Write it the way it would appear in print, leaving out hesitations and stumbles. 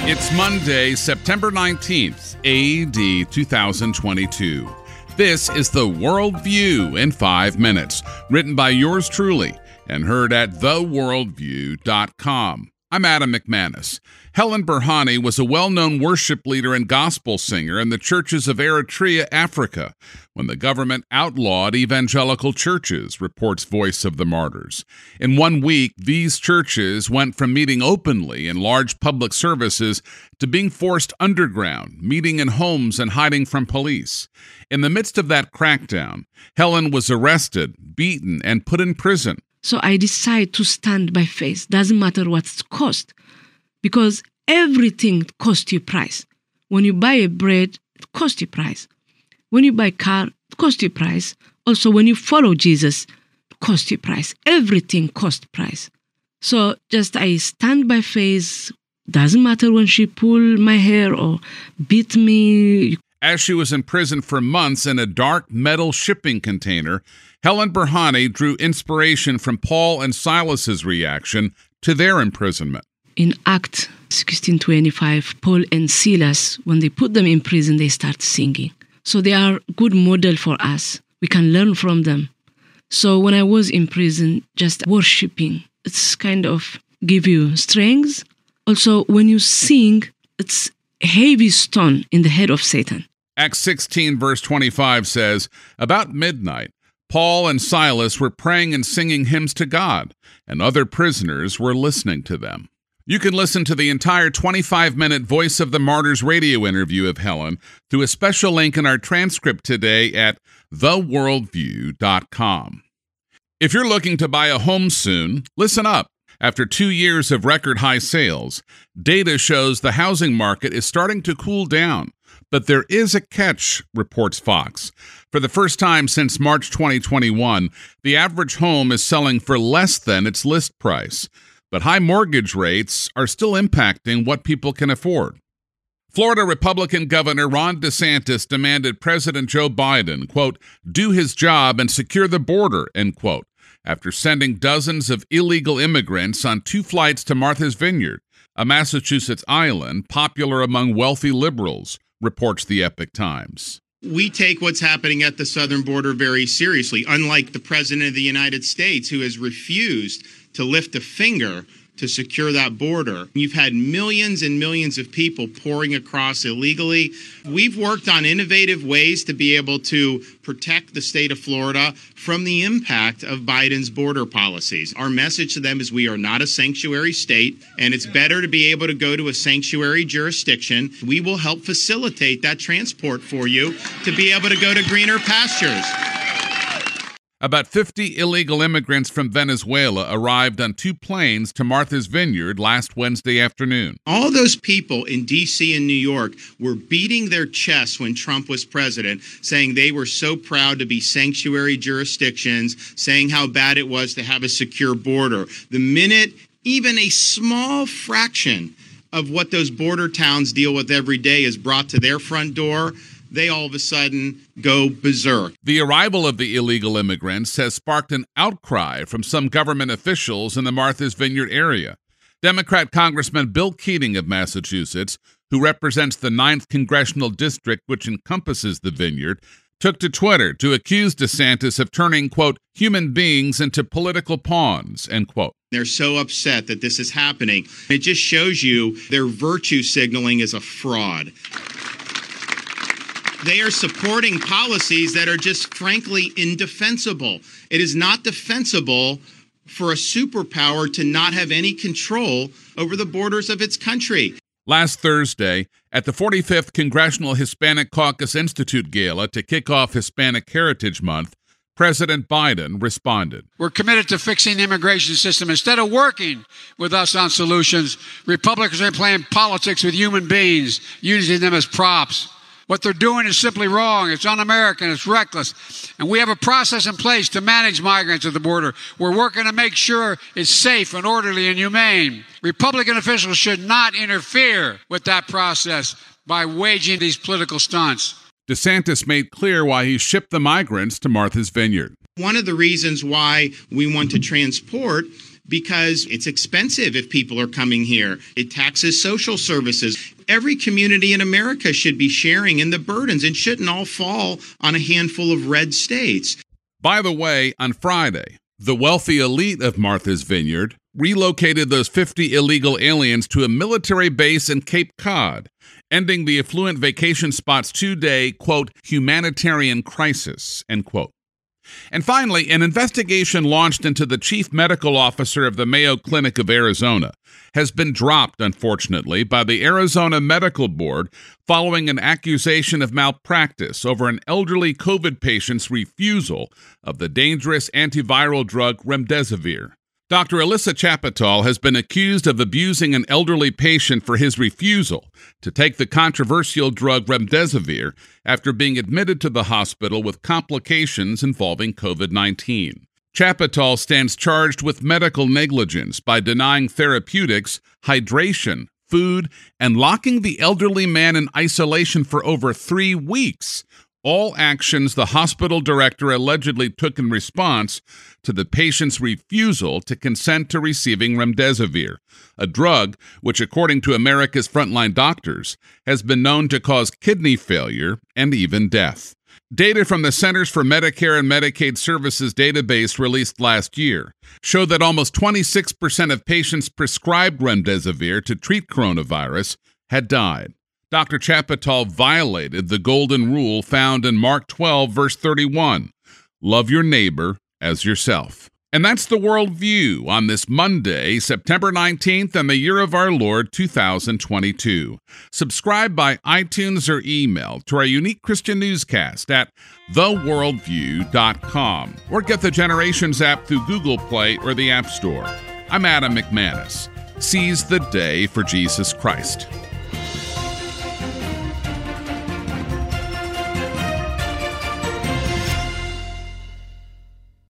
It's Monday, September 19th, AD 2022. This is the Worldview in 5 minutes, written by yours truly and heard at theworldview.com. I'm Adam McManus. Helen Berhane was a well-known worship leader and gospel singer in the churches of Eritrea, Africa, when the government outlawed evangelical churches, reports Voice of the Martyrs. In 1 week, these churches went from meeting openly in large public services to being forced underground, meeting in homes and hiding from police. In the midst of that crackdown, Helen was arrested, beaten, and put in prison. So I decided to stand by faith. Doesn't matter what it costs, because everything costs you price. When you buy a bread, it costs you price. When you buy a car, it costs you price. Also, when you follow Jesus, it costs you price. Everything costs price. So just I stand by faith. Doesn't matter when she pull my hair or beat me. As she was in prison for months in a dark metal shipping container, Helen Berhane drew inspiration from Paul and Silas's reaction to their imprisonment. In Acts 16:25, Paul and Silas, when they put them in prison, they start singing. So they are a good model for us. We can learn from them. So when I was in prison, just worshiping, it's kind of give you strength. Also, when you sing, it's a heavy stone in the head of Satan. Acts 16, verse 25 says, "About midnight, Paul and Silas were praying and singing hymns to God, and other prisoners were listening to them." You can listen to the entire 25-minute Voice of the Martyrs radio interview of Helen through a special link in our transcript today at theworldview.com. If you're looking to buy a home soon, listen up. After 2 years of record-high sales, data shows the housing market is starting to cool down. But there is a catch, reports Fox. For the first time since March 2021, the average home is selling for less than its list price. But high mortgage rates are still impacting what people can afford. Florida Republican Governor Ron DeSantis demanded President Joe Biden, quote, do his job and secure the border, end quote, after sending dozens of illegal immigrants on 2 flights to Martha's Vineyard, a Massachusetts island popular among wealthy liberals, reports the Epoch Times. We take what's happening at the southern border very seriously, unlike the President of the United States, who has refused to lift a finger to secure that border. You've had millions and millions of people pouring across illegally. We've worked on innovative ways to be able to protect the state of Florida from the impact of Biden's border policies. Our message to them is we are not a sanctuary state, and it's better to be able to go to a sanctuary jurisdiction. We will help facilitate that transport for you to be able to go to greener pastures. About 50 illegal immigrants from Venezuela arrived on 2 planes to Martha's Vineyard last Wednesday afternoon. All those people in D.C. and New York were beating their chests when Trump was president, saying they were so proud to be sanctuary jurisdictions, saying how bad it was to have a secure border. The minute even a small fraction of what those border towns deal with every day is brought to their front door, they all of a sudden go berserk. The arrival of the illegal immigrants has sparked an outcry from some government officials in the Martha's Vineyard area. Democrat Congressman Bill Keating of Massachusetts, who represents the 9th Congressional District, which encompasses the vineyard, took to Twitter to accuse DeSantis of turning, quote, human beings into political pawns, end quote. They're so upset that this is happening. It just shows you their virtue signaling is a fraud. They are supporting policies that are just frankly indefensible. It is not defensible for a superpower to not have any control over the borders of its country. Last Thursday, at the 45th Congressional Hispanic Caucus Institute Gala to kick off Hispanic Heritage Month, President Biden responded. We're committed to fixing the immigration system. Instead of working with us on solutions, Republicans are playing politics with human beings, using them as props. What they're doing is simply wrong. It's un-American. It's reckless. And we have a process in place to manage migrants at the border. We're working to make sure it's safe and orderly and humane. Republican officials should not interfere with that process by waging these political stunts. DeSantis made clear why he shipped the migrants to Martha's Vineyard. One of the reasons why we want to transport, because it's expensive if people are coming here. It taxes social services. Every community in America should be sharing in the burdens and shouldn't all fall on a handful of red states. By the way, on Friday, the wealthy elite of Martha's Vineyard relocated those 50 illegal aliens to a military base in Cape Cod, ending the affluent vacation spot's two-day, quote, humanitarian crisis, end quote. And finally, an investigation launched into the chief medical officer of the Mayo Clinic of Arizona has been dropped, unfortunately, by the Arizona Medical Board following an accusation of malpractice over an elderly COVID patient's refusal of the dangerous antiviral drug remdesivir. Dr. Alyssa Chapitol has been accused of abusing an elderly patient for his refusal to take the controversial drug remdesivir after being admitted to the hospital with complications involving COVID-19. Chapitol stands charged with medical negligence by denying therapeutics, hydration, food, and locking the elderly man in isolation for over 3 weeks. All actions the hospital director allegedly took in response to the patient's refusal to consent to receiving remdesivir, a drug which, according to America's frontline doctors, has been known to cause kidney failure and even death. Data from the Centers for Medicare and Medicaid Services database released last year show that almost 26% of patients prescribed remdesivir to treat coronavirus had died. Dr. Chapitol violated the golden rule found in Mark 12, verse 31, love your neighbor as yourself. And that's the World View on this Monday, September 19th, and the year of our Lord, 2022. Subscribe by iTunes or email to our unique Christian newscast at theworldview.com or get the Generations app through Google Play or the App Store. I'm Adam McManus. Seize the day for Jesus Christ.